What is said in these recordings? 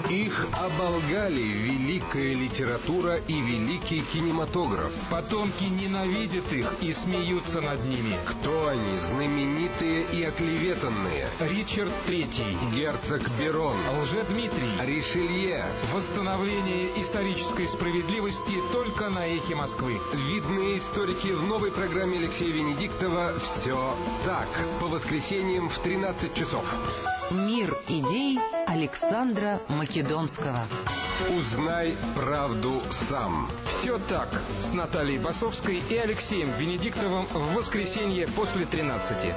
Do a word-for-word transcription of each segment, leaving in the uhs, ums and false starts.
Их оболгали великая литература и великий кинематограф. Потомки ненавидят их и смеются над ними. Кто они, знаменитые и оклеветанные? Ричард Третий, герцог Берон, Лжедмитрий, Ришелье. Восстановление исторической справедливости только на Эхе Москвы. Видные историки в новой программе Алексея Венедиктова «Все так». По воскресеньям в тринадцать часов. Мир идей Александра Македонского. Узнай правду сам. «Все так» с Натальей Басовской и Алексеем Венедиктовым в воскресенье после тринадцати.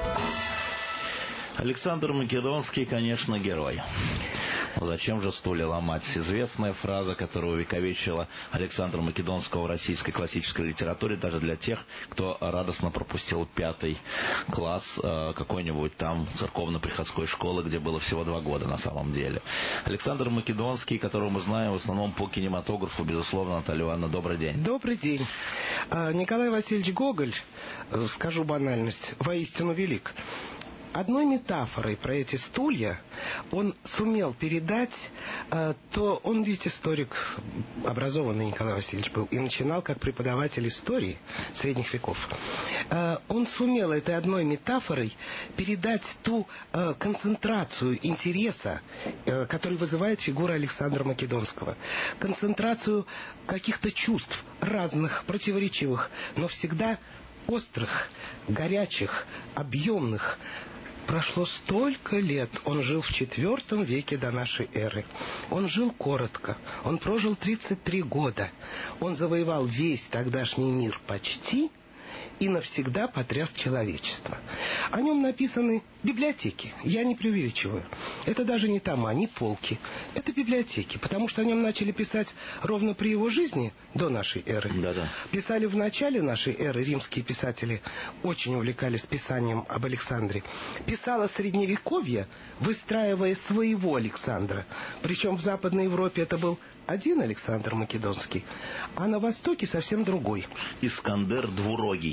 Александр Македонский, конечно, герой. Зачем же стулья ломать? Известная фраза, которую увековечила Александра Македонского в российской классической литературе, даже для тех, кто радостно пропустил пятый класс э, какой-нибудь там церковно-приходской школы, где было всего два года на самом деле. Александр Македонский, которого мы знаем в основном по кинематографу, безусловно. Наталья Ивановна, добрый день. Добрый день. Николай Васильевич Гоголь, скажу банальность, воистину велик. Одной метафорой про эти стулья он сумел передать, э, то он ведь историк образованный, Николай Васильевич был, и начинал как преподаватель истории средних веков. Э, он сумел этой одной метафорой передать ту э, концентрацию интереса, э, который вызывает фигура Александра Македонского. Концентрацию каких-то чувств разных, противоречивых, но всегда острых, горячих, объемных. Прошло столько лет, он жил в четвертом веке до нашей эры. Он жил коротко, он прожил тридцать три года. Он завоевал весь тогдашний мир почти и навсегда потряс человечество. О нем написаны библиотеки, я не преувеличиваю. Это даже не тома, не полки. Это библиотеки, потому что о нем начали писать ровно при его жизни, до нашей эры. Да-да. Писали в начале нашей эры, римские писатели очень увлекались писанием об Александре. Писало Средневековье, выстраивая своего Александра. Причем в Западной Европе это был один Александр Македонский, а на Востоке совсем другой. Искандер Двурогий.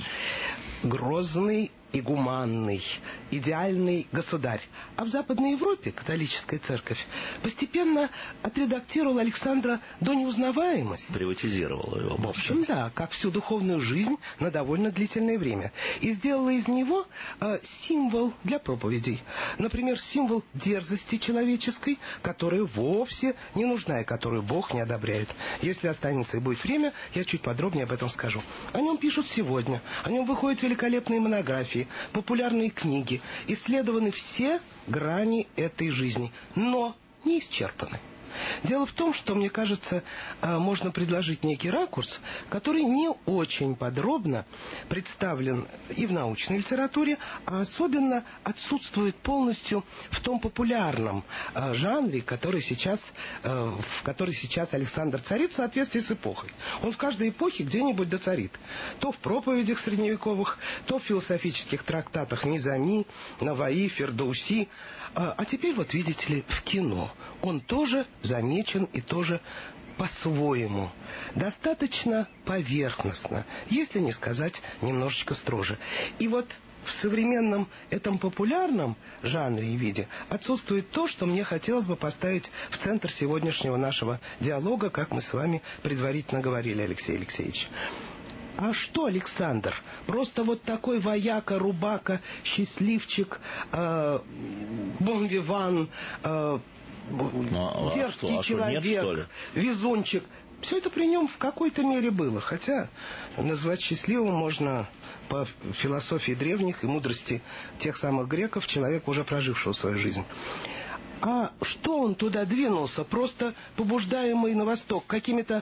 Грозный и гуманный, идеальный государь. А в Западной Европе католическая церковь постепенно отредактировала Александра до неузнаваемости. Приватизировала его. В общем, да, как всю духовную жизнь на довольно длительное время. И сделала из него э, символ для проповедей. Например, символ дерзости человеческой, которая вовсе не нужна и которую Бог не одобряет. Если останется и будет время, я чуть подробнее об этом скажу. О нем пишут сегодня. О нем выходят великолепные монографии, популярные книги. Исследованы все грани этой жизни, но не исчерпаны. Дело в том, что, мне кажется, можно предложить некий ракурс, который не очень подробно представлен и в научной литературе, а особенно отсутствует полностью в том популярном жанре, который сейчас, в который сейчас Александр царит в соответствии с эпохой. Он в каждой эпохе где-нибудь доцарит. То в проповедях средневековых, то в философических трактатах Низами, Наваи, Фердауси. А теперь, вот видите ли, в кино он тоже замечен и тоже по-своему. Достаточно поверхностно, если не сказать немножечко строже. И вот в современном этом популярном жанре и виде отсутствует то, что мне хотелось бы поставить в центр сегодняшнего нашего диалога, как мы с вами предварительно говорили, Алексей Алексеевич. А что Александр? Просто вот такой вояка, рубака, счастливчик, э, бон-виван, э, ну, дерзкий а что, а человек, нет, везунчик. Все это при нем в какой-то мере было. Хотя назвать счастливым можно по философии древних и мудрости тех самых греков, человека, уже прожившего свою жизнь. А что он туда двинулся? Просто побуждаемый на восток какими-то,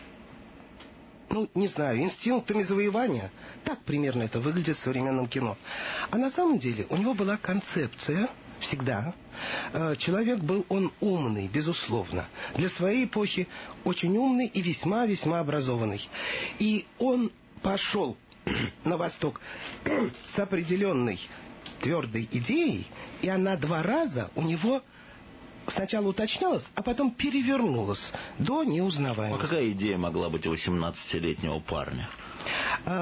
ну, не знаю, инстинктами завоевания. Так примерно это выглядит в современном кино. А на самом деле у него была концепция всегда. Человек был он умный, безусловно. Для своей эпохи очень умный и весьма-весьма образованный. И он пошел на восток с определенной твердой идеей, и она два раза у него сначала уточнялась, а потом перевернулась до неузнаваемости. А какая идея могла быть у восемнадцатилетнего парня?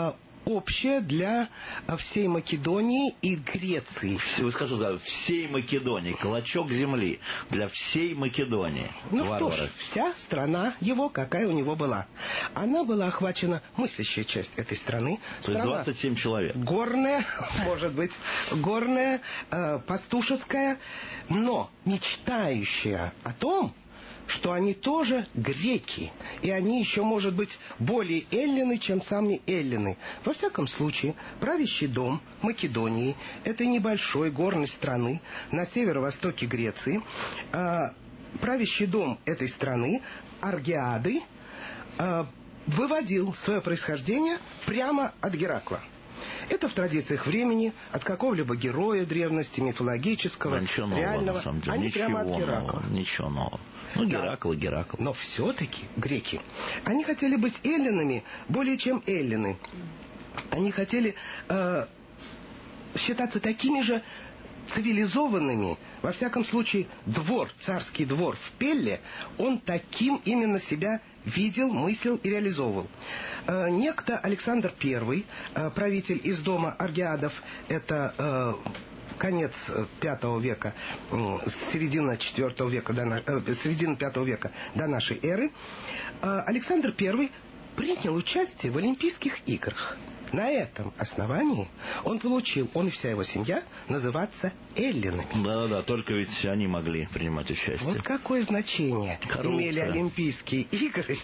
общее для всей Македонии и Греции. Вы скажете, всей Македонии, клочок земли для всей Македонии. Ну Варвары. что ж, вся страна его, какая у него была. Она была охвачена, мыслящая часть этой страны. То есть двадцать семь человек. Горная, может быть, горная, э, пастушеская, но мечтающая о том, что они тоже греки, и они еще, может быть, более эллины, чем сами эллины. Во всяком случае, правящий дом Македонии, этой небольшой горной страны на северо-востоке Греции, э, правящий дом этой страны, Аргиады, э, выводил свое происхождение прямо от Геракла. Это в традициях времени, от какого-либо героя древности, мифологического, ничего нового, реального. на самом деле. Они Ничего прямо от Геракла. Нового, ничего нового. Ну, Геракл и Геракл. Но все-таки греки, они хотели быть эллинами более чем эллины. Они хотели э, считаться такими же цивилизованными. Во всяком случае, двор, царский двор в Пелле, он таким именно себя видел, мыслил и реализовывал. Э, некто Александр Первый, э, правитель из дома Аргиадов, это э, конец пятого века, э, середина четвертого века, до, э, середина пятого века до нашей эры, э, Александр Первый принял участие в Олимпийских играх. На этом основании он получил, он и вся его семья, называться эллинами. Да-да-да, только ведь они могли принимать участие. Вот какое значение Коррупция. Имели Олимпийские игры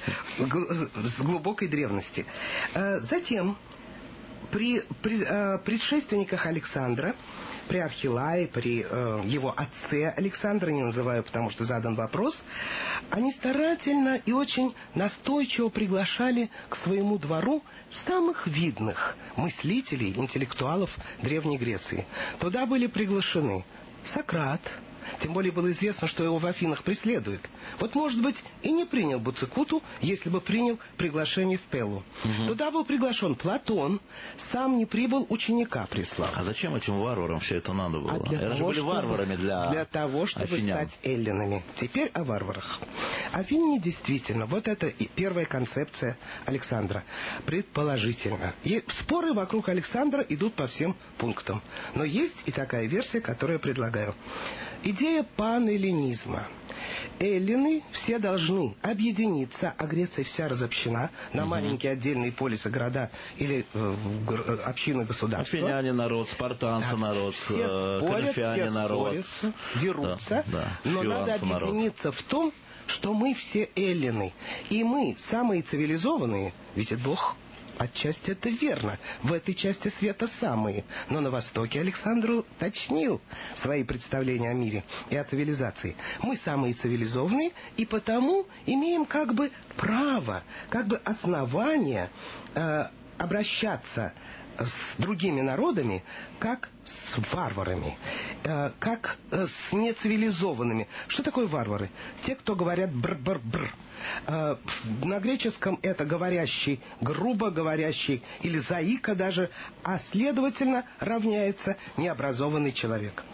с глубокой древности. Затем, при, при предшественниках Александра, при Архилае, при э, его отце Александра, не называю, потому что задан вопрос, они старательно и очень настойчиво приглашали к своему двору самых видных мыслителей, интеллектуалов Древней Греции. Туда были приглашены Сократ, тем более было известно, что его в Афинах преследуют. Вот, может быть, и не принял бы Цикуту, если бы принял приглашение в Пеллу. Угу. Туда был приглашен Платон, сам не прибыл, ученика прислал. А зачем этим варварам все это надо было? А для это того, же были чтобы, варварами для Для того, чтобы афинян. стать эллинами. Теперь о варварах. Афиняне действительно, вот это и первая концепция Александра. Предположительно. И споры вокруг Александра идут по всем пунктам. Но есть и такая версия, которую я предлагаю. Идея панэллинизма. Эллины все должны объединиться, а Греция вся разобщена на угу. маленькие отдельные полисы, города или э, общины государства. Афиняне народ, спартанцы да. народ, все спорят, все народ. ссорятся, дерутся, да, да. но надо объединиться народ. В том, что мы все эллины. И мы самые цивилизованные, ведь Бог... Отчасти это верно. В этой части света самые. Но на Востоке Александр уточнил свои представления о мире и о цивилизации. Мы самые цивилизованные, и потому имеем как бы право, как бы основание э, обращаться с другими народами, как с варварами, э, как э, с нецивилизованными. Что такое варвары? Те, кто говорят бр-бр-бр. Э, на греческом это говорящий, грубо говорящий, или заика даже, а следовательно равняется необразованный человек.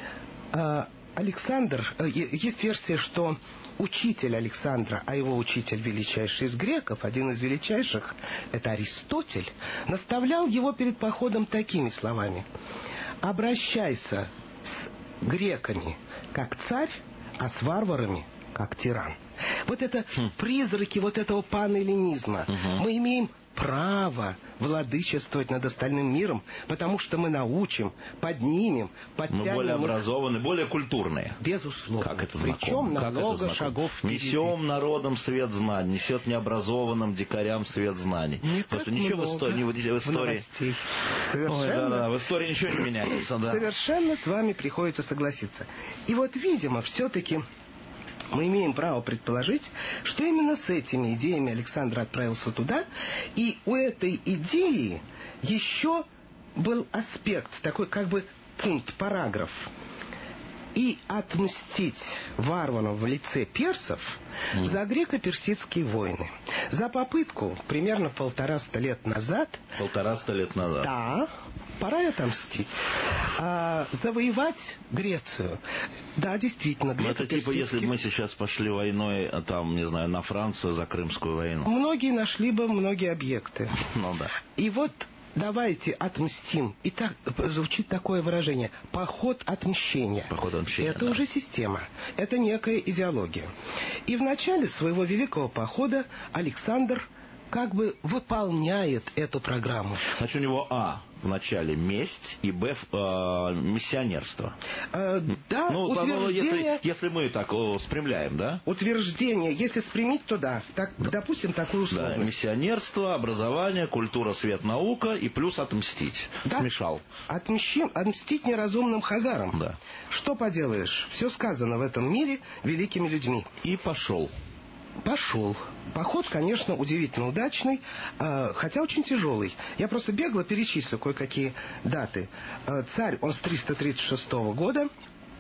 Э, Александр, э, есть версия, что учитель Александра, а его учитель величайший из греков, один из величайших, это Аристотель, наставлял его перед походом такими словами: «Обращайся с греками как царь, а с варварами как тиран». Вот это хм. призраки вот этого панэллинизма. Угу. Мы имеем право владычествовать над остальным миром, потому что мы научим, поднимем, подтянем. Мы более образованные, более культурные. Безусловно. Как это Причем на много шагов впереди. Несем народам свет знаний, несет необразованным дикарям свет знаний. Не Потому что ничего в истории, в истории, Совершенно, Ой, да, да, в истории ничего не меняется. Да. Совершенно с вами приходится согласиться. И вот, видимо, все-таки мы имеем право предположить, что именно с этими идеями Александр отправился туда, и у этой идеи еще был аспект, такой как бы пункт, параграф. И отмстить варварам в лице персов mm. за греко-персидские войны. За попытку примерно полтораста лет назад... Полтораста лет назад. Да, пора отомстить. А, завоевать Грецию. Да, действительно. Но это типа, если бы мы сейчас пошли войной, там, не знаю, на Францию за Крымскую войну. Многие нашли бы многие объекты. Ну да. И вот давайте отмстим. И так звучит такое выражение: поход отмщения. Поход отмщения, Это да. уже система, это некая идеология. И в начале своего великого похода Александр как бы выполняет эту программу. Значит, у него а в начале месть и б э, миссионерство. Э, да, ну, утверждение... если, если мы так о, спрямляем, да? Утверждение, если спрямить, то да. Так, да. Допустим, такую условность. Да, миссионерство, образование, культура, свет, наука и плюс отмстить. Да. Смешал. Отмщим, отмстить неразумным хазарам. Да. Что поделаешь? Все сказано в этом мире великими людьми. И пошел. Пошел. Поход, конечно, удивительно удачный, э, хотя очень тяжелый. Я просто бегло перечислю кое-какие даты. Э, царь, он с триста тридцать шестого года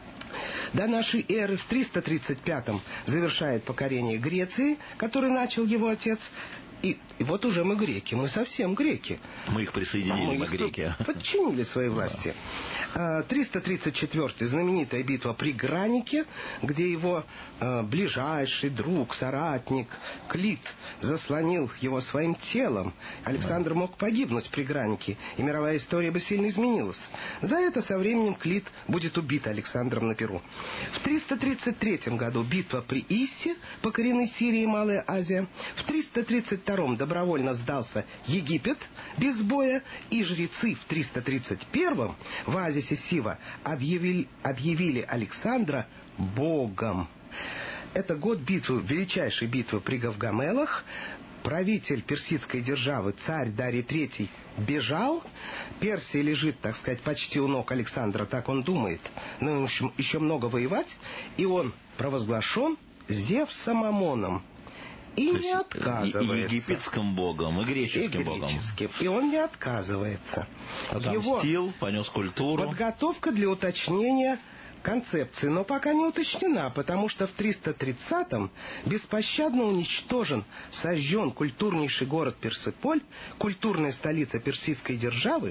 до нашей эры, в триста тридцать пятом завершает покорение Греции, который начал его отец. И, и вот уже мы греки, мы совсем греки. Мы их присоединили, мы, мы греки. Подчинили своей власти. Да. триста тридцать четвёртый знаменитая битва при Гранике, где его э, ближайший друг, соратник Клит заслонил его своим телом. Александр да. мог погибнуть при Гранике, и мировая история бы сильно изменилась. За это со временем Клит будет убит Александром на Перу. В триста тридцать третьем году битва при Иссе, покоренной Сирии и Малая Азия. В триста тридцать втором добровольно сдался Египет без боя, и жрецы в триста тридцать первом в оазисе Сива объявили, объявили Александра богом. Это год битвы, величайшей битвы при Гавгамелах. Правитель персидской державы, царь Дарий третий, бежал. Персия лежит, так сказать, почти у ног Александра, так он думает. Но ему еще, еще много воевать, и он провозглашен Зевсом Амоном. И То не отказывается. И египетским богом, и греческим, и греческим богом. И он не отказывается. Отомстил, Его понес культуру. Подготовка для уточнения концепции, но пока не уточнена, потому что в триста тридцатом беспощадно уничтожен, сожжен культурнейший город Персеполь, культурная столица персидской державы,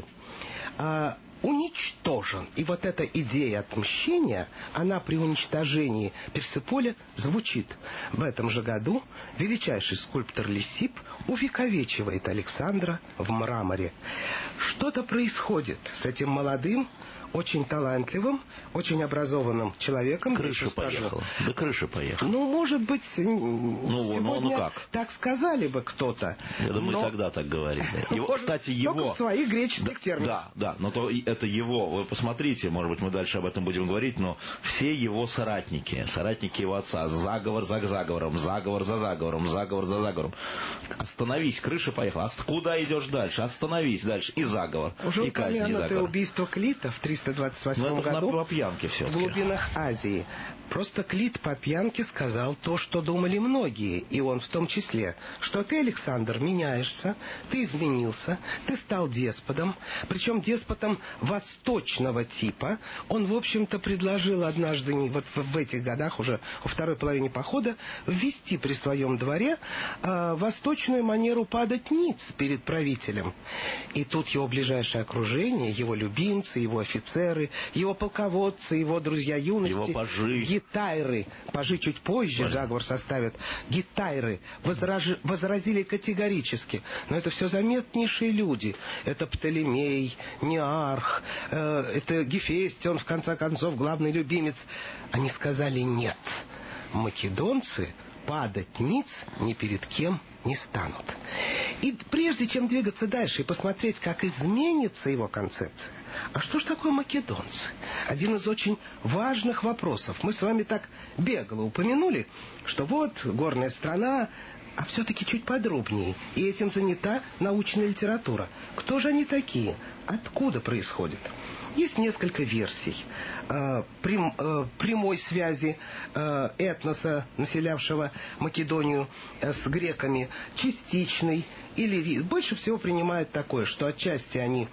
а, уничтожен. И вот эта идея отмщения, она при уничтожении Персеполя звучит. В этом же году величайший скульптор Лисип увековечивает Александра в мраморе. Что-то происходит с этим молодым, очень талантливым, очень образованным человеком. Крыша поехала. Да крыша поехала. Ну, может быть, ну, сегодня ну, ну как? Так сказали бы кто-то. Я думаю, но... тогда так говорили. Его, может, кстати, его... Только в своих греческих терминах. Да, да, но то это его. Вы посмотрите, может быть, мы дальше об этом будем говорить, но все его соратники, соратники его отца, заговор за заговором, заговор за заговором, заговор за заговором. Остановись, крыша поехала. Куда идешь дальше? Остановись дальше. И заговор, Уже и казнь, и заговор. упомянутое убийство Клита в триста двадцать восьмом году по пьянке в глубинах Азии. Просто Клит по пьянке сказал то, что думали многие, и он в том числе, что ты, Александр, меняешься, ты изменился, ты стал деспотом, причем деспотом восточного типа. Он, в общем-то, предложил однажды, вот в этих годах, уже во второй половине похода, ввести при своем дворе э, восточную манеру падать ниц перед правителем. И тут его ближайшее окружение, его любимцы, его офицеры, его полководцы, его друзья юности, его пажи, гитайры, пажи чуть позже пажи. Заговор составят, гитайры возраж... возразили категорически. Но это все заметнейшие люди. Это Птолемей, Неарх, э, это Гефестион, в конце концов, главный любимец. Они сказали нет. Македонцы падать ниц ни перед кем не станут. И прежде чем двигаться дальше и посмотреть, как изменится его концепция, а что ж такое македонцы? Один из очень важных вопросов. Мы с вами так бегло упомянули, что вот горная страна, а все-таки чуть подробнее. И этим занята научная литература. Кто же они такие? Откуда происходят? Есть несколько версий э, прям, э, прямой связи э, этноса, населявшего Македонию, э, с греками, частичной или больше всего принимают такое, что отчасти они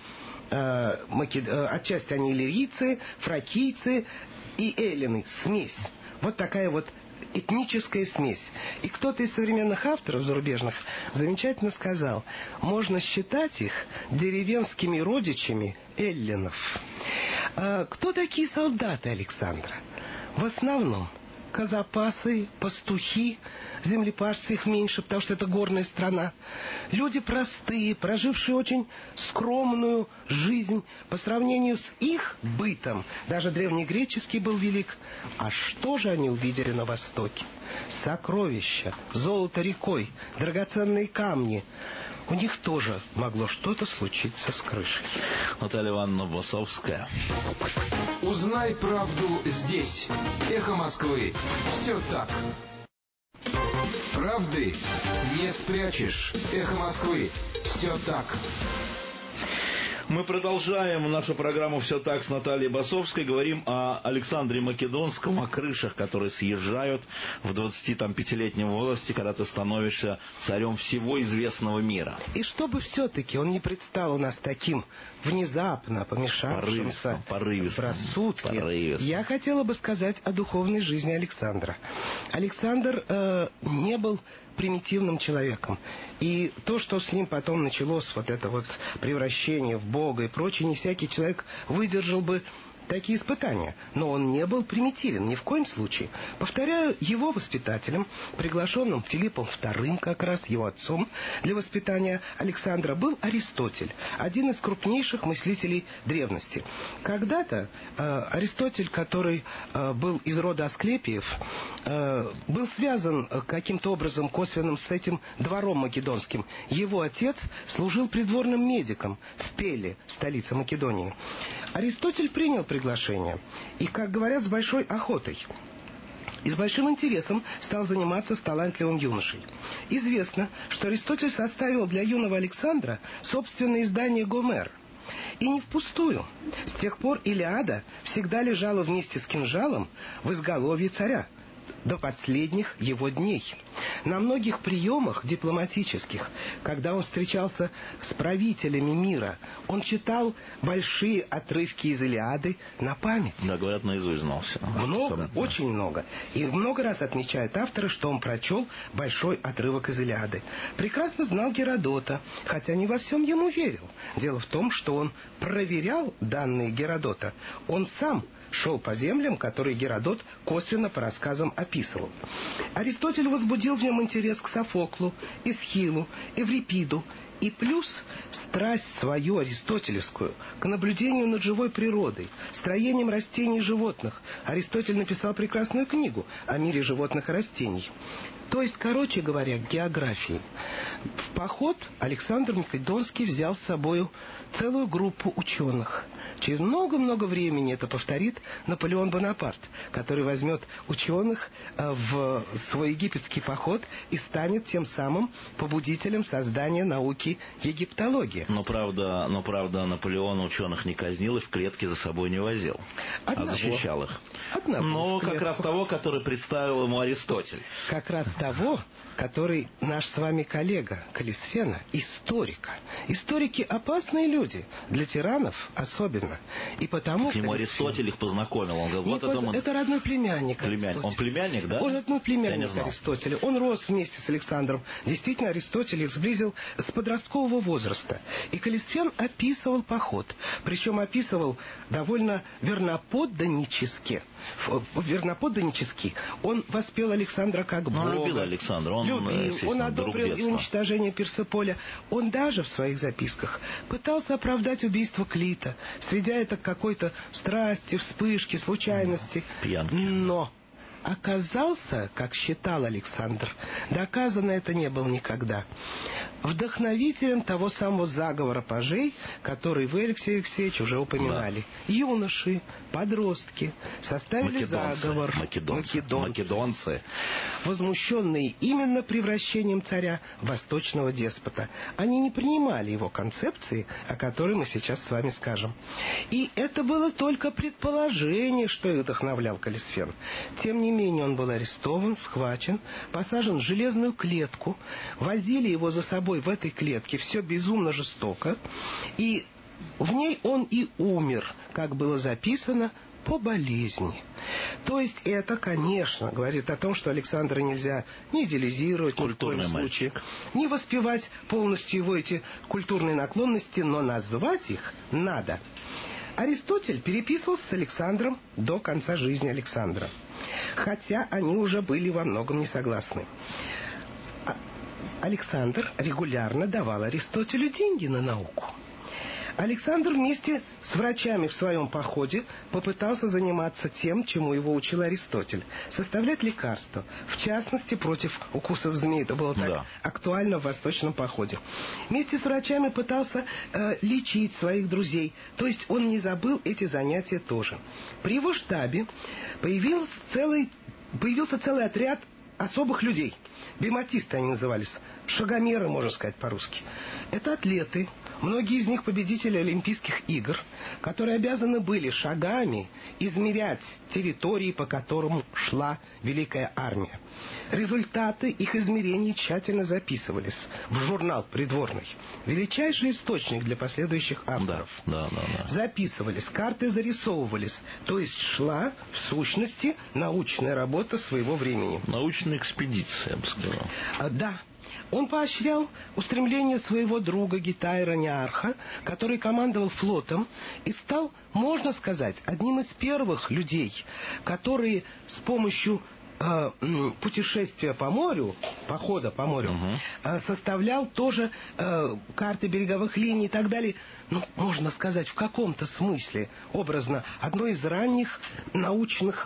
э, макед... э, отчасти они иллирийцы, фракийцы и эллины, смесь. Вот такая вот этническая смесь. И кто-то из современных авторов зарубежных замечательно сказал, можно считать их деревенскими родичами эллинов. А кто такие солдаты Александра? В основном казапасы, пастухи, землепашцы их меньше, потому что это горная страна. Люди простые, прожившие очень скромную жизнь по сравнению с их бытом. Даже древнегреческий был велик. А что же они увидели на Востоке? Сокровища, золото рекой, драгоценные камни. У них тоже могло что-то случиться с крышей. Наталья Ивановна Басовская. Узнай правду здесь. Эхо Москвы. Все так. Правды не спрячешь. Эхо Москвы. Все так. Мы продолжаем нашу программу «Все так» с Натальей Басовской. Говорим о Александре Македонском, о крышах, которые съезжают в двадцатипятилетнем возрасте, когда ты становишься царем всего известного мира. И чтобы все-таки он не предстал у нас таким внезапно помешавшимся в рассудке, я хотела бы сказать о духовной жизни Александра. Александр э, не был примитивным человеком. И то, что с ним потом началось, вот это вот превращение в Бога и прочее, не всякий человек выдержал бы такие испытания. Но он не был примитивен, ни в коем случае. Повторяю, его воспитателем, приглашенным Филиппом вторым, как раз его отцом, для воспитания Александра был Аристотель, один из крупнейших мыслителей древности. Когда-то э, Аристотель, который э, был из рода Асклепиев, э, был связан э, каким-то образом косвенным с этим двором македонским. Его отец служил придворным медиком в Пеле, столице Македонии. Аристотель принял приглашение и, как говорят, с большой охотой и с большим интересом стал заниматься с талантливым юношей. Известно, что Аристотель составил для юного Александра собственное издание «Гомер». И не впустую. С тех пор Илиада всегда лежала вместе с кинжалом в изголовье царя до последних его дней. На многих приемах дипломатических, когда он встречался с правителями мира, он читал большие отрывки из Илиады на память. Да, говорят, наизусть знал все. Много, Сам, очень да. много. И много раз отмечают авторы, что он прочел большой отрывок из Илиады. Прекрасно знал Геродота, хотя не во всем ему верил. Дело в том, что он проверял данные Геродота. Он сам шел по землям, которые Геродот косвенно по рассказам описывал. Аристотель возбудил в нем интерес к Софоклу, Эсхилу, Эврипиду, и плюс страсть свою аристотелевскую к наблюдению над живой природой, строением растений и животных. Аристотель написал прекрасную книгу о мире животных и растений. То есть, короче говоря, к географии. В поход Александр Македонский взял с собой целую группу ученых. Через много-много времени это повторит Наполеон Бонапарт, который возьмет ученых в свой египетский поход и станет тем самым побудителем создания науки египтологии. Но правда, но правда Наполеон ученых не казнил и в клетки за собой не возил, Одного. а защищал их. Одного но как раз того, который представил ему Аристотель. Как раз того, который наш с вами коллега Калисфена, историка. Историки опасные люди, для тиранов особенно. И потому к нему Аристотель их познакомил. Он говорил, вот поз... это, мы... это родной племянник. Племянник. Он племянник, да? Он родной племянник Аристотеля. Он рос вместе с Александром. Действительно, Аристотель их сблизил с подросткового возраста. И Калисфен описывал поход. Причем описывал довольно верноподданнически. Верноподданнически. Он воспел Александра как бога. Он любил Александра. Он, любил. Он одобрил и уничтожение Персеполя. Он даже в своих записках пытался оправдать убийство Клита, сведя это к какой-то страсти, вспышке, случайности. Пьянки. Но оказался, как считал Александр, доказано это не было никогда, вдохновителем того самого заговора пажей, который вы, Алексей Алексеевич, уже упоминали. Да. Юноши, подростки составили македонцы, заговор. Македонцы, македонцы. македонцы. Возмущенные именно превращением царя в восточного деспота. Они не принимали его концепции, о которой мы сейчас с вами скажем. И это было только предположение, что их вдохновлял Калисфен. Тем не менее, он был арестован, схвачен, посажен в железную клетку, возили его за собой в этой клетке, все безумно жестоко, и в ней он и умер, как было записано, по болезни. То есть это, конечно, говорит о том, что Александра нельзя ни идеализировать, ни в коем случае, не воспевать полностью его эти культурные наклонности, но назвать их надо. Аристотель переписывался с Александром до конца жизни Александра, хотя они уже были во многом не согласны. Александр регулярно давал Аристотелю деньги на науку. Александр вместе с врачами в своем походе попытался заниматься тем, чему его учил Аристотель – составлять лекарства, в частности, против укусов змей. Это было так да. актуально в восточном походе. Вместе с врачами пытался э, лечить своих друзей, то есть он не забыл эти занятия тоже. При его штабе появился целый, появился целый отряд особых людей. Бематисты они назывались, шагомеры, можно сказать по-русски. Это атлеты, многие из них победители Олимпийских игр, которые обязаны были шагами измерять территории, по которым шла Великая Армия. Результаты их измерений тщательно записывались в журнал придворный. Величайший источник для последующих авторов. Да, да, да, да. Записывались, карты зарисовывались. То есть шла, в сущности, научная работа своего времени. Научная экспедиция, я бы сказал. А, да. Он поощрял устремление своего друга Гетайра Неарха, который командовал флотом, и стал, можно сказать, одним из первых людей, которые с помощью э, путешествия по морю, похода по морю, угу. э, составлял тоже э, карты береговых линий и так далее. Ну, можно сказать, в каком-то смысле, образно, одно из ранних научных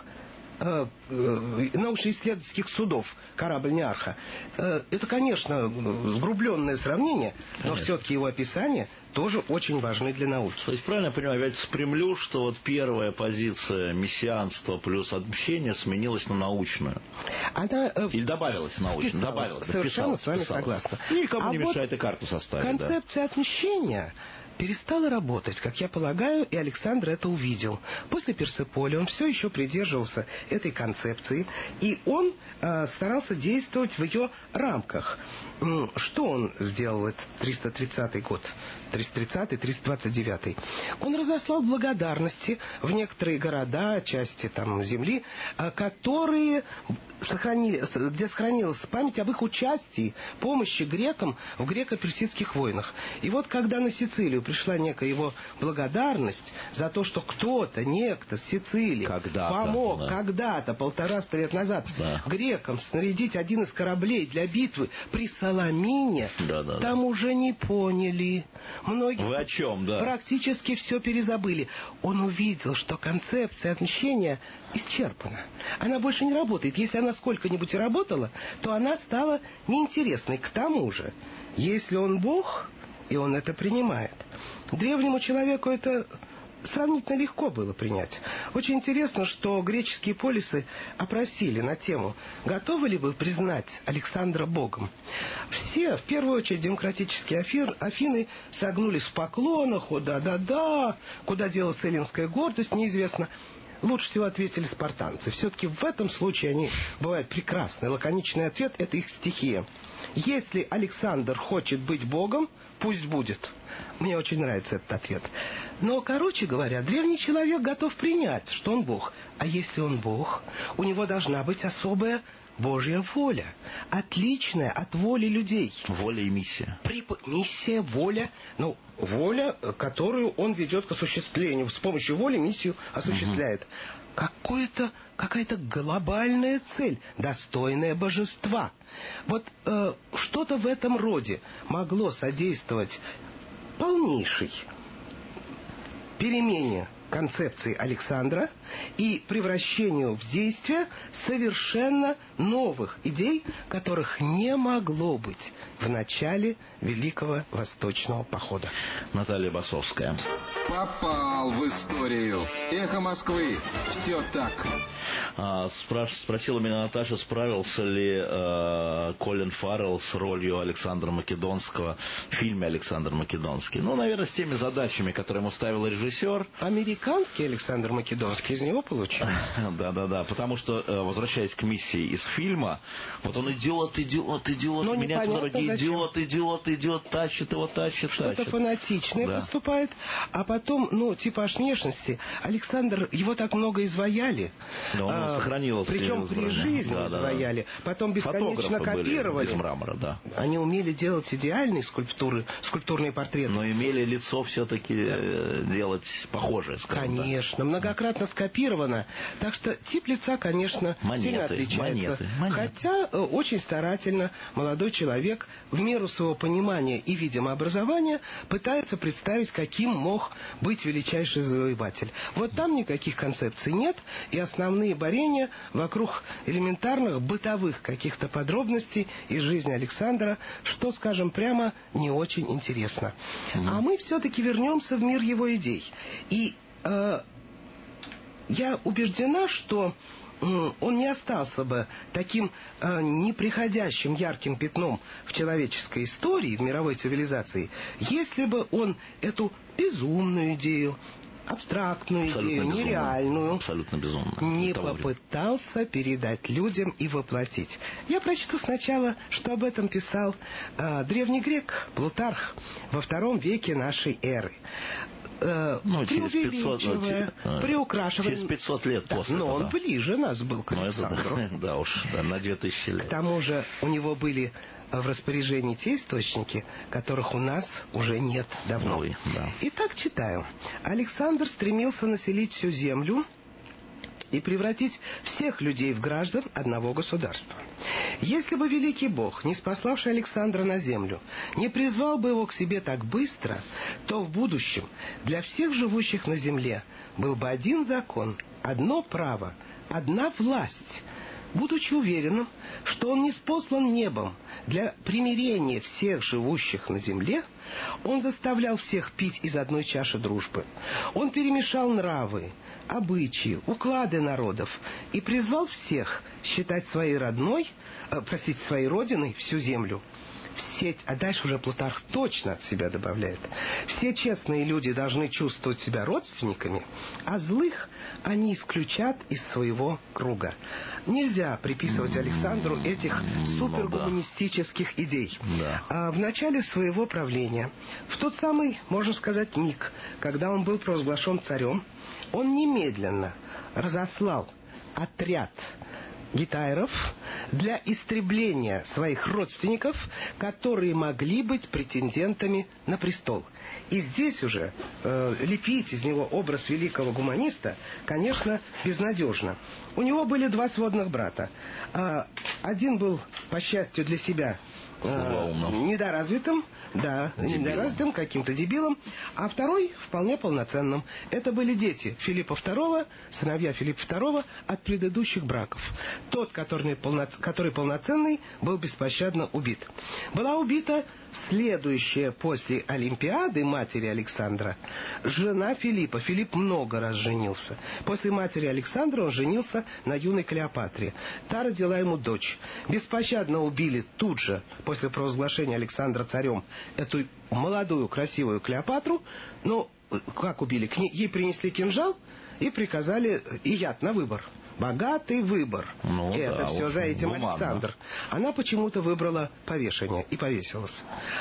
научно-исследовательских судов корабль Неарха. Это, конечно, сгрубленное сравнение, но конечно. Все-таки его описания тоже очень важны для науки. То есть, правильно я понимаю, я спрямлю, что вот первая позиция мессианства плюс отмщение сменилась на научную. Она, Или добавилась научную. Добавилась. Совершенно с вами согласна. Никому а не вот мешает и карту составить. Концепция да. отмщения перестала работать, как я полагаю, и Александр это увидел. После Персеполи он все еще придерживался этой концепции, и он э, старался действовать в ее рамках. Что он сделал этот триста тридцатый год? триста тридцатый — триста двадцать девятый. Он разослал благодарности в некоторые города, части там земли, э, которые сохранили, где сохранилась память об их участии, помощи грекам в греко-персидских войнах. И вот когда на Сицилию пришла некая его благодарность за то, что кто-то, некто с Сицилии когда-то, помог да. когда-то, полтораста лет назад, да. грекам снарядить один из кораблей для битвы при Саламине, да, да, там да. уже не поняли. Многие Вы о чем, да? практически все перезабыли. Он увидел, что концепция отмщения исчерпана. Она больше не работает. Если она сколько-нибудь и работала, то она стала неинтересной. К тому же, если он Бог, и он это принимает, древнему человеку это сравнительно легко было принять. Очень интересно, что греческие полисы опросили на тему, готовы ли вы признать Александра Богом. Все, в первую очередь, демократические Афир, Афины согнулись в поклонах, о да-да-да, куда делась эллинская гордость, неизвестно. Лучше всего ответили спартанцы. Все-таки в этом случае они бывают прекрасны. Лаконичный ответ – это их стихия. Если Александр хочет быть Богом, пусть будет. Мне очень нравится этот ответ. Но, короче говоря, древний человек готов принять, что он Бог. А если он Бог, у него должна быть особая Божья воля, отличная от воли людей. Воля и миссия. Прип... Миссия, воля, ну, воля, которую он ведет к осуществлению. С помощью воли миссию осуществляет. Угу. Какое-то, какая-то глобальная цель, достойная божества. Вот э, что-то в этом роде могло содействовать полнейшей перемене концепции Александра и превращению в действие совершенно новых идей, которых не могло быть в начале Великого Восточного похода. Наталья Басовская. Попал в историю. Эхо Москвы. Все так. А, спраш... Спросила меня Наташа, справился ли э, Колин Фаррелл с ролью Александра Македонского в фильме «Александр Македонский». Ну, наверное, с теми задачами, которые ему ставил режиссер. Американский американский Александр Македонский из него получился. Да-да-да, потому что, возвращаясь к миссии из фильма, вот он идет, идет, идет, Но меняет дороги, идет, зачем. идет, идет, тащит его, тащит, Что-то тащит. фанатичное Да. поступает, а потом, ну, типаж внешности. Александр, его так много изваяли. Да, он а, сохранилось. Причем при жизни да, изваяли. Да, да. Потом бесконечно Фотографы копировали. были без мрамора, да. Они умели делать идеальные скульптуры, скульптурные портреты. Но имели лицо все-таки э, делать похожее, скажем так. Конечно, многократно скопировано. Так что тип лица, конечно, Монеты, сильно отличается. монеты, монеты. Хотя э, очень старательно молодой человек в меру своего понимания и, видимо, образования пытается представить, каким мог быть величайший завоеватель. Вот там никаких концепций нет, и основные борения вокруг элементарных бытовых каких-то подробностей из жизни Александра, что, скажем прямо, не очень интересно. Mm-hmm. А мы все-таки вернемся в мир его идей. И э, я убеждена, что э, он не остался бы таким э, неприходящим ярким пятном в человеческой истории, в мировой цивилизации, если бы он эту безумную идею, абстрактную абсолютно идею, безумно. нереальную, абсолютно безумно. не попытался передать людям и воплотить. Я прочту сначала, что об этом писал э, древний грек Плутарх во втором веке нашей эры. Э, ну, через пятьсот, приукрашивая. Через пятьсот лет да, после но этого. он ближе нас был к ну, Александру. Это, да, да уж, да, на две тысячи лет. К тому же у него были в распоряжении те источники, которых у нас уже нет давно. Ой, да. Итак, читаю. Александр стремился населить всю землю и превратить всех людей в граждан одного государства. Если бы великий Бог, не спаславший Александра на землю, не призвал бы его к себе так быстро, то в будущем для всех живущих на земле был бы один закон, одно право, одна власть. Будучи уверенным, что он ниспослан небом для примирения всех живущих на земле, он заставлял всех пить из одной чаши дружбы. Он перемешал нравы, обычаи, уклады народов и призвал всех считать своей родной, э, простите, своей родиной всю землю. Все, а дальше уже Плутарх точно от себя добавляет. Все честные люди должны чувствовать себя родственниками, а злых они исключат из своего круга. Нельзя приписывать Александру этих супергуманистических идей. Да. А в начале своего правления, в тот самый, можно сказать, миг, когда он был провозглашен царем, он немедленно разослал отряд гитайров для истребления своих родственников, которые могли быть претендентами на престол. И здесь уже э, лепить из него образ великого гуманиста, конечно, безнадежно. У него были два сводных брата. Э, один был, по счастью для себя, э, недоразвитым, да, дебилом. недоразвитым, каким-то дебилом, а второй вполне полноценным. Это были дети Филиппа второго, сыновья Филиппа второго от предыдущих браков. Тот, который, полно, который полноценный, был беспощадно убит. Была убита следующая после Олимпиады матери Александра жена Филиппа. Филипп много раз женился. После матери Александра он женился на юной Клеопатре. Та родила ему дочь. Беспощадно убили тут же, после провозглашения Александра царем, эту молодую красивую Клеопатру. Но как убили? К ней, ей принесли кинжал и приказали и яд на выбор. Богатый выбор. Ну, и да, это все за этим гуманно. Александр. Она почему-то выбрала повешение и повесилась.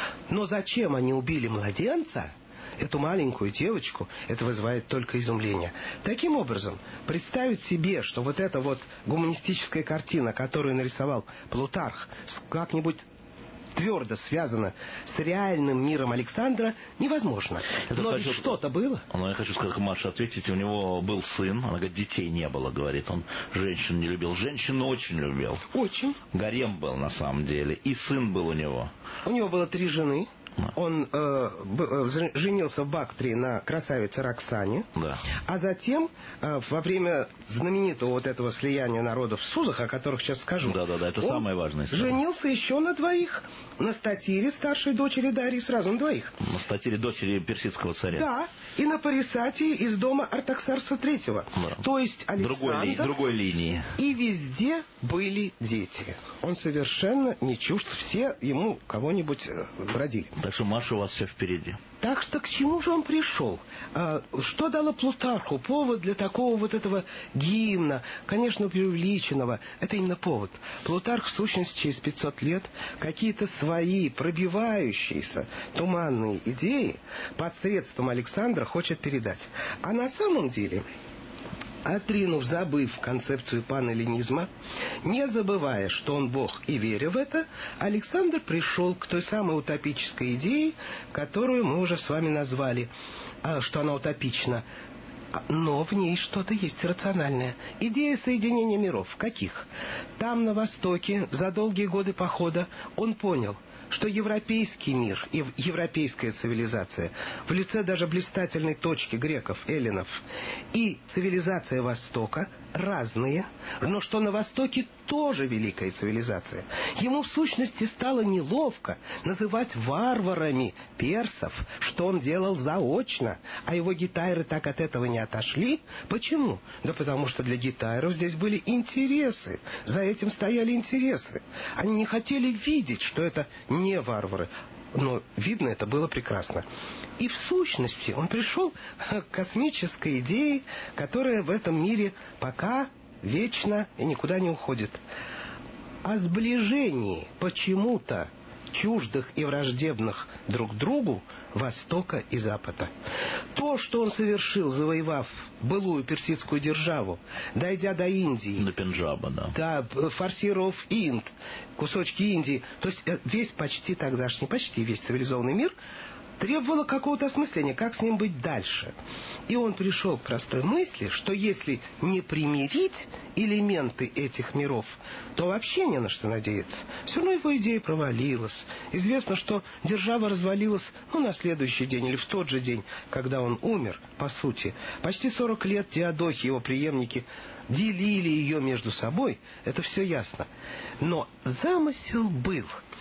Но зачем они убили младенца, эту маленькую девочку, это вызывает только изумление. Таким образом, представить себе, что вот эта вот гуманистическая картина, которую нарисовал Плутарх, как-нибудь твердо связано с реальным миром Александра, невозможно. Это Но хочу... ведь что-то было. Но я хочу сказать, Маша, ответить, у него был сын, она говорит, детей не было, говорит, он женщин не любил, женщину очень любил. Очень. Гарем был на самом деле, и сын был у него. У него было три жены. Он э, б, женился в Бактрии на красавице Роксане, да. А затем, э, во время знаменитого вот этого слияния народов в Сузах, о которых сейчас скажу, да, да, да, это он самое важное. женился еще на двоих. На Статире, старшей дочери Дарьи, сразу на двоих. На Статире, дочери персидского царя. Да, и на Парисатии из дома Артаксеркса третьего. Да. То есть Александр... Другой, ли, другой линии. И везде были дети. Он совершенно не чужд, все ему кого-нибудь родили. Так что, Маша, у вас все впереди. Так что к чему же он пришел? А, что дало Плутарху повод для такого вот этого гимна, конечно, преувеличенного? Это именно повод. Плутарх, в сущности, через пятьсот лет какие-то свои пробивающиеся туманные идеи посредством Александра хочет передать. А на самом деле, отринув, забыв концепцию панэллинизма, не забывая, что он Бог и веря в это, Александр пришел к той самой утопической идее, которую мы уже с вами назвали, что она утопична. Но в ней что-то есть рациональное. Идея соединения миров. Каких? Там, на Востоке, за долгие годы похода, он понял, что европейский мир и европейская цивилизация в лице даже блистательной точки греков, эллинов, и цивилизация Востока разные, но что на Востоке тоже великая цивилизация. Ему в сущности стало неловко называть варварами персов, что он делал заочно, а его гитайры так от этого не отошли. Почему? Да потому что для гитайров здесь были интересы, за этим стояли интересы. Они не хотели видеть, что это не варвары. Но видно, это было прекрасно. И в сущности он пришел к космической идее, которая в этом мире пока вечно и никуда не уходит. О сближении почему-то чуждых и враждебных друг другу Востока и Запада. То, что он совершил, завоевав былую персидскую державу, дойдя до Индии, до Пенджаба, да. Да, форсировав Инд, кусочки Индии, то есть весь почти тогдашний, почти весь цивилизованный мир требовало какого-то осмысления, как с ним быть дальше. И он пришел к простой мысли, что если не примирить элементы этих миров, то вообще не на что надеяться. Все равно его идея провалилась. Известно, что держава развалилась ну, на следующий день или в тот же день, когда он умер, по сути. Почти сорок лет Диадохи и его преемники делили ее между собой, это все ясно. Но замысел был.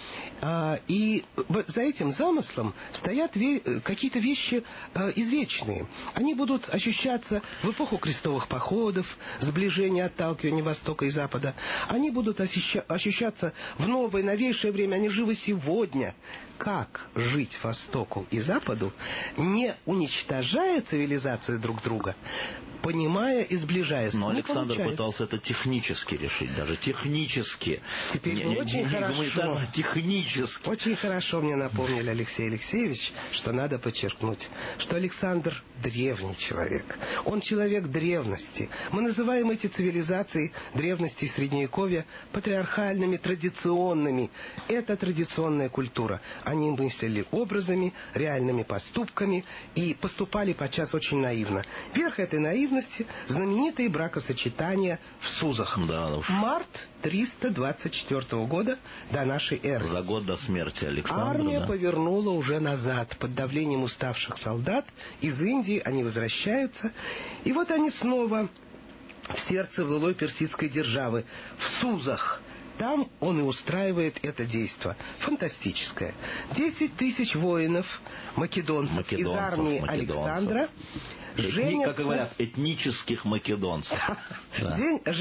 А, и за этим замыслом стоят ве- какие-то вещи а, извечные. Они будут ощущаться в эпоху крестовых походов, сближения, отталкивания Востока и Запада. Они будут ощуща- ощущаться в новое, новейшее время. Они живы сегодня. Как жить Востоку и Западу, не уничтожая цивилизацию друг друга, понимая и сближаясь. Но не Александр получается. пытался это технически решить, даже технически. Теперь не, вы не, очень не, хорошо. Не технически. Очень хорошо мне напомнили, Алексей Алексеевич, что надо подчеркнуть, что Александр древний человек. Он человек древности. Мы называем эти цивилизации древности и средневековья патриархальными, традиционными. Это традиционная культура. Они мыслили образами, реальными поступками и поступали подчас очень наивно. Верх этой наивности – знаменитые бракосочетания в Сузах. Да, уж. Март триста двадцать четвёртого года до нашей эры. За год до смерти Александра. Армия да. повернула уже назад. Под давлением уставших солдат из Индии они возвращаются. И вот они снова в сердце былой персидской державы, в Сузах. Там он и устраивает это действо. Фантастическое. Десять тысяч воинов, македонцев, Македонцев, из армии македонцев. Александра Этни, женятся... Как говорят, этнических македонцев. Да.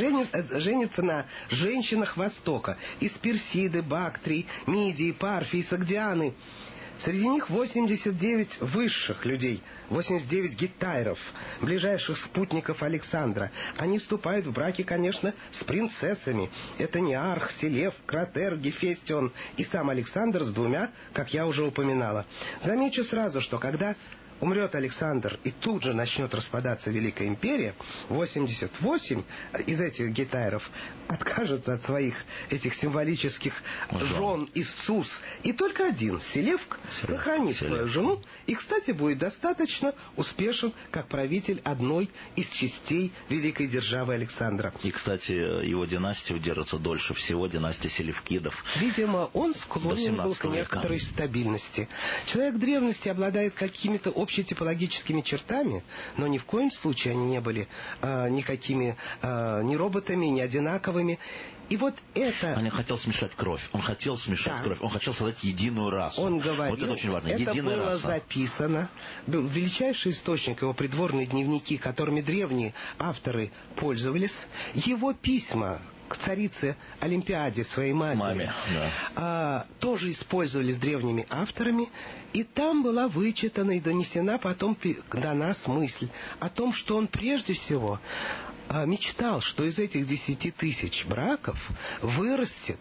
Женятся на женщинах Востока. Из Персиды, Бактрии, Мидии, Парфии, Согдианы. Среди них восемьдесят девять высших людей, восемьдесят девять гиттайров, ближайших спутников Александра. Они вступают в браки, конечно, с принцессами. Это Неарх, Селев, Кратер, Гефестион и сам Александр с двумя, как я уже упоминала. Замечу сразу, что когда умрет Александр и тут же начнет распадаться Великая империя, восемьдесят восемь из этих гиттайров откажется от своих этих символических жен из Сус. И только один, Селевк, сохранит Селевк. свою жену и, кстати, будет достаточно успешен как правитель одной из частей великой державы Александра. И, кстати, его династия удержится дольше всего, династия Селевкидов. Видимо, он склонен был к некоторой стабильности. Человек древности обладает какими-то общетипологическими чертами, но ни в коем случае они не были э, никакими э, ни роботами, ни одинаковыми. И вот это... Он не хотел смешать кровь. Он хотел смешать Да. кровь. Он хотел создать единую расу. Он говорил, вот это очень важно. это Единая было раса. записано. Был величайший источник, его придворные дневники, которыми древние авторы пользовались. Его письма к царице Олимпиаде, своей матери, Маме, да. а, тоже использовались древними авторами, и там была вычитана и донесена потом до нас мысль о том, что он прежде всего а, мечтал, что из этих десяти тысяч браков вырастет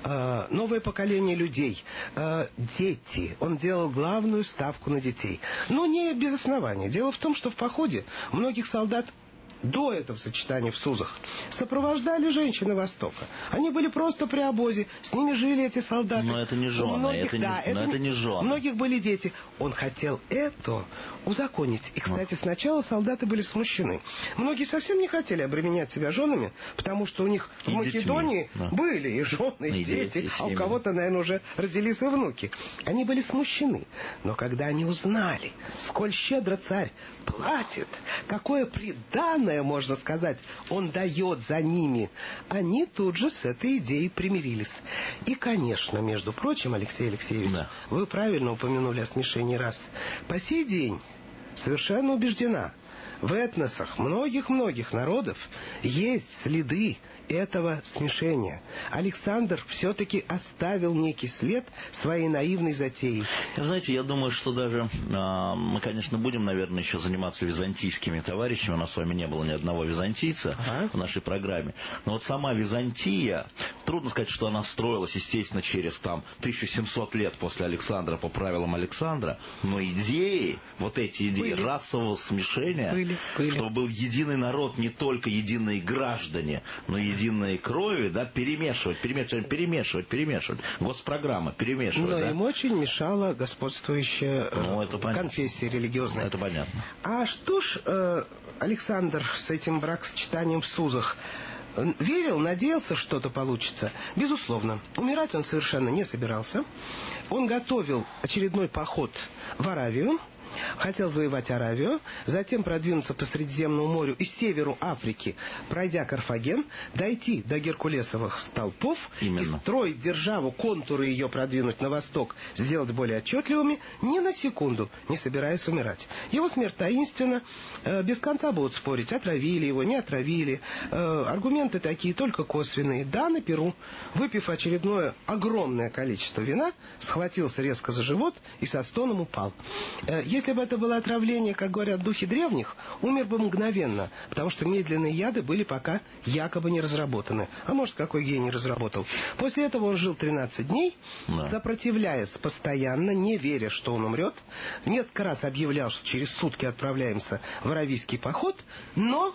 а, новое поколение людей, а, дети. Он делал главную ставку на детей. Но не без основания. Дело в том, что в походе многих солдат до этого сочетания в Сузах сопровождали женщины Востока. Они были просто при обозе, с ними жили эти солдаты. Но это не жены, многих, это, да, не, это, это не жены. У многих были дети. Он хотел это узаконить. И, кстати, сначала солдаты были смущены. Многие совсем не хотели обременять себя женами, потому что у них и в Македонии детьми, да. были и жены, и, и дети, и а у кого-то, наверное, уже родились и внуки. Они были смущены. Но когда они узнали, сколь щедро царь платит, какое приданое, можно сказать, он дает за ними, они тут же с этой идеей примирились. И, конечно, между прочим, Алексей Алексеевич, да. вы правильно упомянули о смешении рас. По сей день совершенно убеждена, в этносах многих-многих народов есть следы этого смешения. Александр все-таки оставил некий след своей наивной затеи. Знаете, я думаю, что даже а, мы, конечно, будем, наверное, еще заниматься византийскими товарищами. У нас с вами не было ни одного византийца ага. в нашей программе. Но вот сама Византия, трудно сказать, что она строилась, естественно, через там тысячу семьсот лет после Александра по правилам Александра. Но идеи, вот эти идеи были. Расового смешения, были, были. Чтобы был единый народ, не только единые граждане, но и единой крови, да, перемешивать, перемешивать, перемешивать, перемешивать. Госпрограмма, перемешивать. Но да? им очень мешала господствующая ну, э, конфессия религиозная. Это понятно. А что ж э, Александр с этим бракосочетанием в Сузах верил, надеялся, что-то получится? Безусловно. Умирать он совершенно не собирался. Он готовил очередной поход в Аравию. Хотел завоевать Аравию, затем продвинуться по Средиземному морю и северу Африки, пройдя Карфаген, дойти до Геркулесовых столпов Именно. И строить державу, контуры ее продвинуть на восток, сделать более отчетливыми, ни на секунду не собираясь умирать. Его смерть таинственна, э, без конца будут спорить, отравили его, не отравили. Э, аргументы такие только косвенные. Да, на Перу, выпив очередное огромное количество вина, схватился резко за живот и со стоном упал. Э, Если бы это было отравление, как говорят духи древних, умер бы мгновенно, потому что медленные яды были пока якобы не разработаны. А может, какой гений разработал. После этого он жил тринадцать дней, да. сопротивляясь постоянно, не веря, что он умрет. Несколько раз объявлял, что через сутки отправляемся в Аравийский поход, но...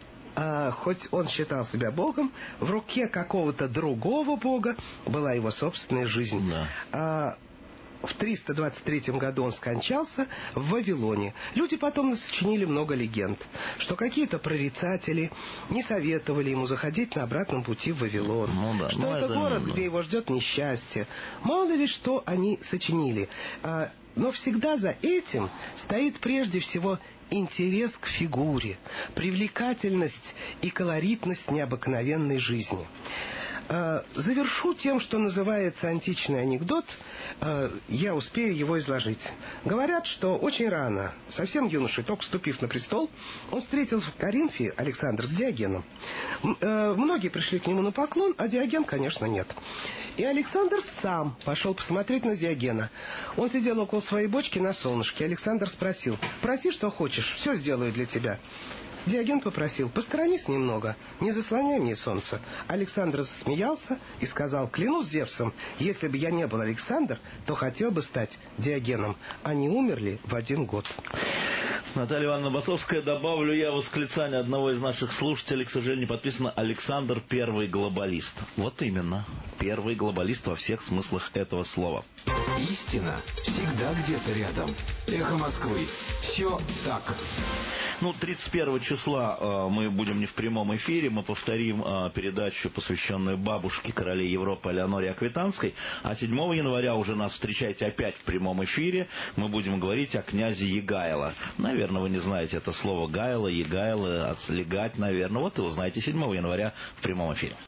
А, хоть он считал себя богом, в руке какого-то другого бога была его собственная жизнь. Да. А, в триста двадцать третьем году он скончался в Вавилоне. Люди потом сочинили много легенд, что какие-то прорицатели не советовали ему заходить на обратном пути в Вавилон, ну, да. что ну, это, это город, да. где его ждет несчастье. Мало ли что они сочинили. А, но всегда за этим стоит прежде всего интерес к фигуре, привлекательность и колоритность необыкновенной жизни. Завершу тем, что называется античный анекдот. Я успею его изложить. Говорят, что очень рано, совсем юношей, только вступив на престол, он встретился в Коринфе, Александр, с Диогеном. Многие пришли к нему на поклон, а Диоген, конечно, нет. И Александр сам пошел посмотреть на Диогена. Он сидел около своей бочки на солнышке. Александр спросил: «Проси, что хочешь, все сделаю для тебя». Диоген попросил: «Посторонись немного, не заслоняй мне солнце». Александр засмеялся и сказал: «Клянусь Зевсом, если бы я не был Александр, то хотел бы стать Диогеном». Они умерли в один год. Наталья Ивановна Басовская, добавлю я восклицание одного из наших слушателей, к сожалению, не подписано: Александр первый глобалист. Вот именно, первый глобалист во всех смыслах этого слова. Истина всегда где-то рядом. Эхо Москвы. Все так. Ну, тридцать первого числа э, мы будем не в прямом эфире, мы повторим э, передачу, посвященную бабушке королей Европы Элеоноре Аквитанской, а седьмого января уже нас встречайте опять в прямом эфире, мы будем говорить о князе Егайло. Наверное, вы не знаете это слово Гайло, Егайло, отслегать, наверное, вот и узнаете седьмого января в прямом эфире.